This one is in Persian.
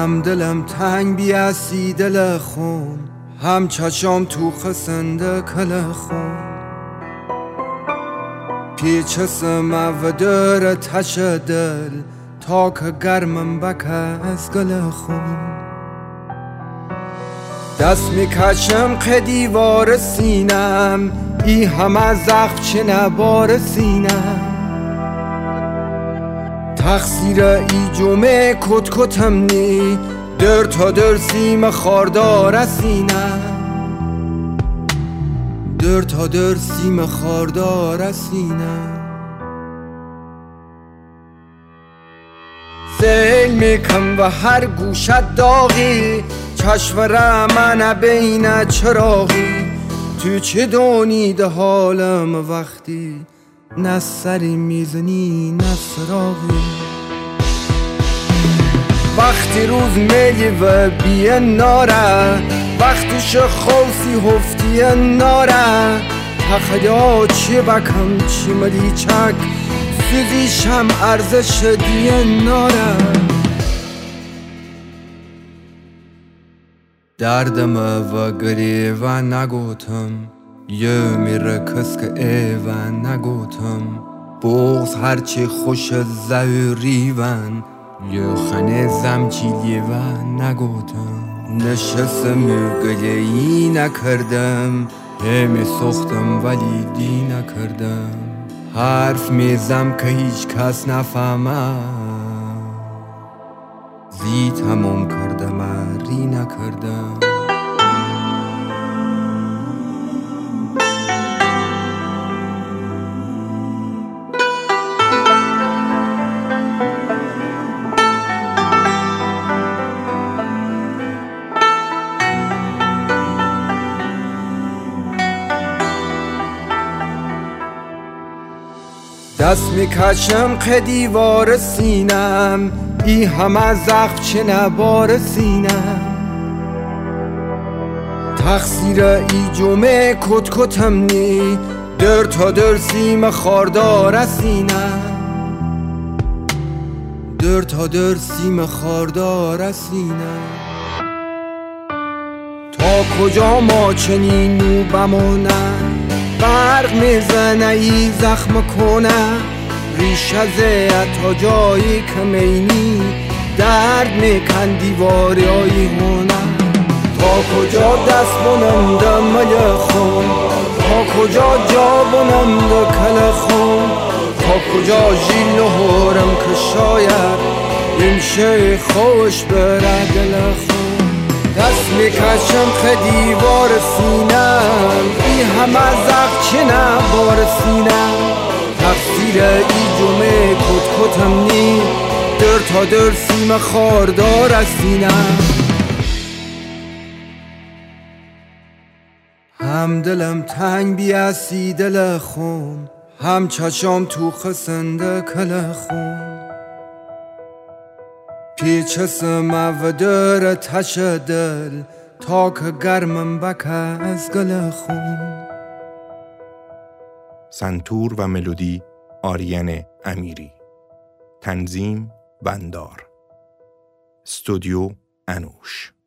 هم دلم تنگ بیاسی دل خون، هم چشام تو خسنده کل خون. پیچسم و در تش دل تا که گرمم بک از گل خون. دست میکشم که دیوار سینم، ای همه زخم چه نبار سینم. تقصیر ای جمعه کت کتم نی، در تا در سیم خاردار سینم. در تا در سیم خاردار سینم. سیل میکم و هر گوشت داغی، چشم من بین چراغی. تو چه دانی ده حالم وقتی نه سری میزنی نه سراغی. وقتی روز میلی و بیه ناره، وقتش خوصی هفتی ناره. تخیا چی بکم چی ملی چک، سوزیشم ارزش دیه ناره. دردم و گریه و نگوتم، یه میره کس که ایوه نگوتم. بغز هرچی خوش زوری ون، یه خنه زمچیلی و نگوتم. نشستم گلیه نکردم، همی سختم ولی دی نکردم. حرف میزم که هیچ کس نفهمه، زی تموم کردم ری نکردم. دست میکشم که دیوار سینم، ای همه زخم چه نبار سینم. تقصیر ای جمعه کت کتم نی، در تا در سیم خاردار سینم. در تا در سیم خاردار سینم. تا کجا ما چنین نو بمونم، برق میزنه ای زخم کنه. ریشه زید تا جایی که مینی، درد میکن دیواری های هونه. تا کجا دست بونم ده مل خون، تا کجا جا بونم ده کل خون. تا کجا جیل نهورم که شاید این شی خوش بره دل خون. دست میکشم که دیوار سینم، ای همه زخم چه نبار سینم. تقصیر ای جمعه کت کتم نی، در تا در سیم خاردار سینم. هم دلم تنگ بیاسی دل خون، هم چشام تو خسنده کل خون. پیچسم و در تش دل تا که گرمم بک از گل خون. سنتور و ملودی آریان امیری. تنظیم بندار. استودیو انوش.